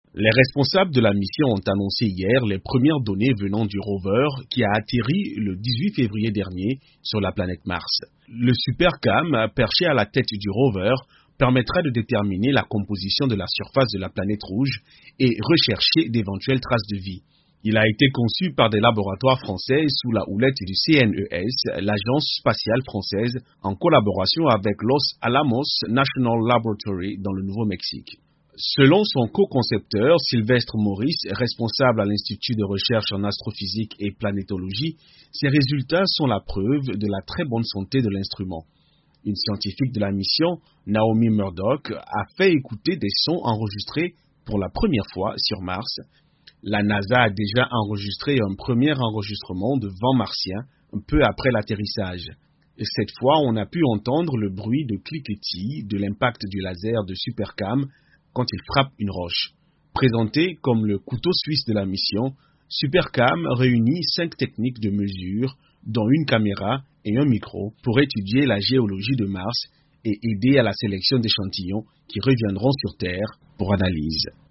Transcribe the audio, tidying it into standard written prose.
Les responsables de la mission ont annoncé hier les premières données venant du rover qui a atterri le 18 février dernier sur la planète Mars. Le SuperCam, perché à la tête du rover, permettra de déterminer la composition de la surface de la planète rouge et rechercher d'éventuelles traces de vie. Il a été conçu par des laboratoires français sous la houlette du CNES, l'agence spatiale française, en collaboration avec Los Alamos National Laboratory dans le Nouveau-Mexique. Selon son co-concepteur, Sylvestre Maurice, responsable à l'Institut de recherche en astrophysique et planétologie, ces résultats sont la preuve de la très bonne santé de l'instrument. Une scientifique de la mission, Naomi Murdoch, a fait écouter des sons enregistrés pour la première fois sur Mars. La NASA a déjà enregistré un premier enregistrement de vent martien un peu après l'atterrissage. Et cette fois, on a pu entendre le bruit de cliquetis de l'impact du laser de SuperCam quand il frappe une roche. Présenté comme le couteau suisse de la mission, SuperCam réunit 5 techniques de mesure, dont une caméra et un micro, pour étudier la géologie de Mars et aider à la sélection d'échantillons qui reviendront sur Terre pour analyse.